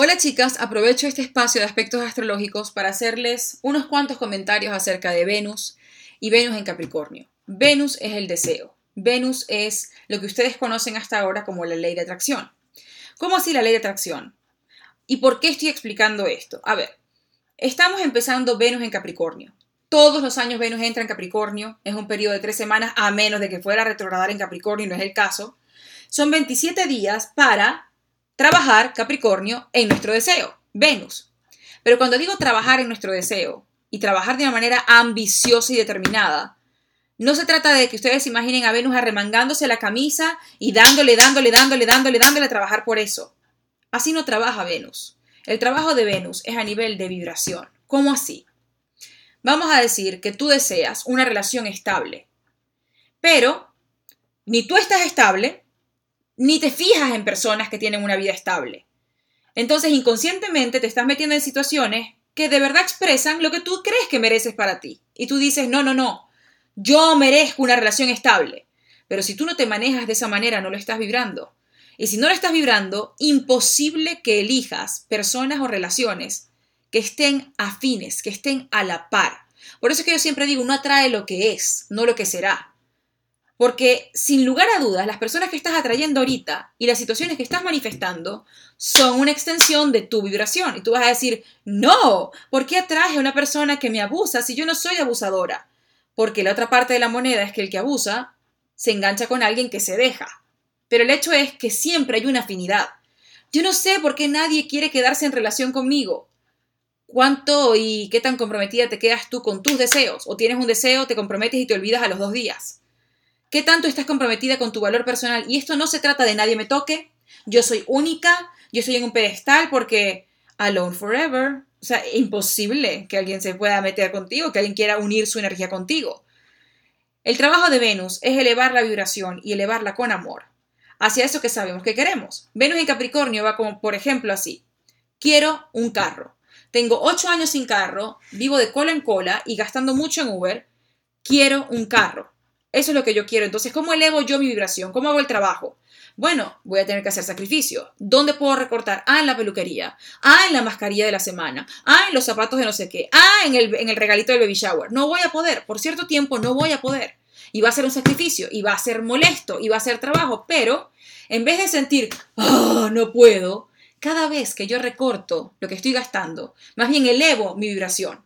Hola chicas, aprovecho este espacio de aspectos astrológicos para hacerles unos cuantos comentarios acerca de Venus y Venus en Capricornio. Venus es el deseo. Venus es lo que ustedes conocen hasta ahora como la ley de atracción. ¿Cómo así la ley de atracción? ¿Y por qué estoy explicando esto? A ver, estamos empezando Venus en Capricornio. Todos los años Venus entra en Capricornio, es un periodo de 3 semanas, a menos de que fuera a retrogradar en Capricornio, y no es el caso. Son 27 días para trabajar Capricornio en nuestro deseo, Venus. Pero cuando digo trabajar en nuestro deseo y trabajar de una manera ambiciosa y determinada, no se trata de que ustedes imaginen a Venus arremangándose la camisa y dándole a trabajar por eso. Así no trabaja Venus. El trabajo de Venus es a nivel de vibración. ¿Cómo así? Vamos a decir que tú deseas una relación estable, pero ni tú estás estable, ni te fijas en personas que tienen una vida estable. Entonces, inconscientemente te estás metiendo en situaciones que de verdad expresan lo que tú crees que mereces para ti. Y tú dices, no, yo merezco una relación estable. Pero si tú no te manejas de esa manera, no lo estás vibrando. Y si no lo estás vibrando, imposible que elijas personas o relaciones que estén afines, que estén a la par. Por eso es que yo siempre digo, uno atrae lo que es, no lo que será. Porque sin lugar a dudas, las personas que estás atrayendo ahorita y las situaciones que estás manifestando son una extensión de tu vibración. Y tú vas a decir, no, ¿por qué atraes a una persona que me abusa si yo no soy abusadora? Porque la otra parte de la moneda es que el que abusa se engancha con alguien que se deja. Pero el hecho es que siempre hay una afinidad. Yo no sé por qué nadie quiere quedarse en relación conmigo. ¿Cuánto y qué tan comprometida te quedas tú con tus deseos? O tienes un deseo, te comprometes y te olvidas a los 2 días. ¿Qué tanto estás comprometida con tu valor personal? Y esto no se trata de nadie me toque, yo soy única, yo estoy en un pedestal porque alone forever. O sea, imposible que alguien se pueda meter contigo, que alguien quiera unir su energía contigo. El trabajo de Venus es elevar la vibración y elevarla con amor hacia eso que sabemos que queremos. Venus en Capricornio va como, por ejemplo, así. Quiero un carro. Tengo 8 años sin carro, vivo de cola en cola y gastando mucho en Uber. Quiero un carro. Eso es lo que yo quiero. Entonces, ¿cómo elevo yo mi vibración? ¿Cómo hago el trabajo? Bueno, voy a tener que hacer sacrificio. ¿Dónde puedo recortar? En la peluquería. En la mascarilla de la semana. En los zapatos de no sé qué. En el regalito del baby shower. No voy a poder. Por cierto tiempo no voy a poder. Y va a ser un sacrificio. Y va a ser molesto. Y va a ser trabajo. Pero, en vez de sentir, no puedo, cada vez que yo recorto lo que estoy gastando, más bien elevo mi vibración.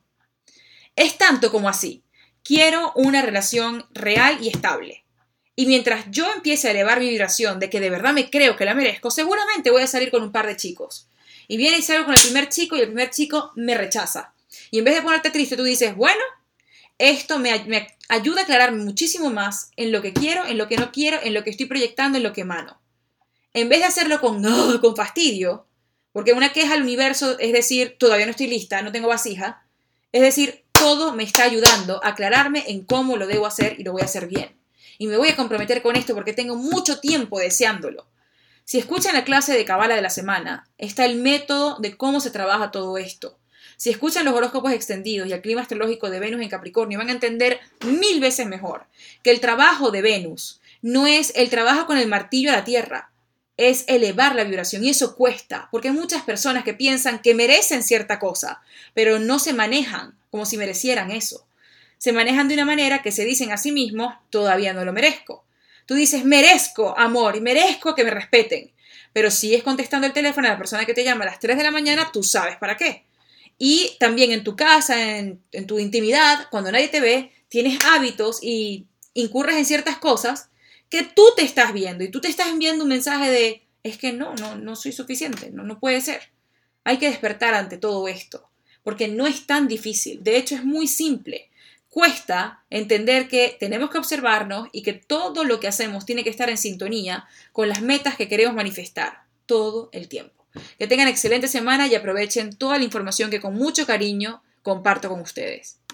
Es tanto como así. Quiero una relación real y estable. Y mientras yo empiece a elevar mi vibración de que de verdad me creo que la merezco, seguramente voy a salir con un par de chicos. Y viene y salgo con el primer chico y el primer chico me rechaza. Y en vez de ponerte triste, tú dices, bueno, esto me ayuda a aclararme muchísimo más en lo que quiero, en lo que no quiero, en lo que estoy proyectando, en lo que emano. En vez de hacerlo con fastidio, porque una queja al universo es decir, todavía no estoy lista, no tengo vasija, es decir, todo me está ayudando a aclararme en cómo lo debo hacer y lo voy a hacer bien. Y me voy a comprometer con esto porque tengo mucho tiempo deseándolo. Si escuchan la clase de Cabala de la semana, está el método de cómo se trabaja todo esto. Si escuchan los horóscopos extendidos y el clima astrológico de Venus en Capricornio, van a entender 1000 veces mejor que el trabajo de Venus no es el trabajo con el martillo a la tierra, es elevar la vibración y eso cuesta, porque hay muchas personas que piensan que merecen cierta cosa, pero no se manejan como si merecieran eso. Se manejan de una manera que se dicen a sí mismos, todavía no lo merezco. Tú dices, merezco amor y merezco que me respeten, pero sigues contestando el teléfono a la persona que te llama a las 3 de la mañana, tú sabes para qué. Y también en tu casa, en tu intimidad, cuando nadie te ve, tienes hábitos y incurres en ciertas cosas que tú te estás viendo y tú te estás enviando un mensaje de, es que no soy suficiente, no puede ser. Hay que despertar ante todo esto, porque no es tan difícil, de hecho es muy simple. Cuesta entender que tenemos que observarnos y que todo lo que hacemos tiene que estar en sintonía con las metas que queremos manifestar todo el tiempo. Que tengan excelente semana y aprovechen toda la información que con mucho cariño comparto con ustedes.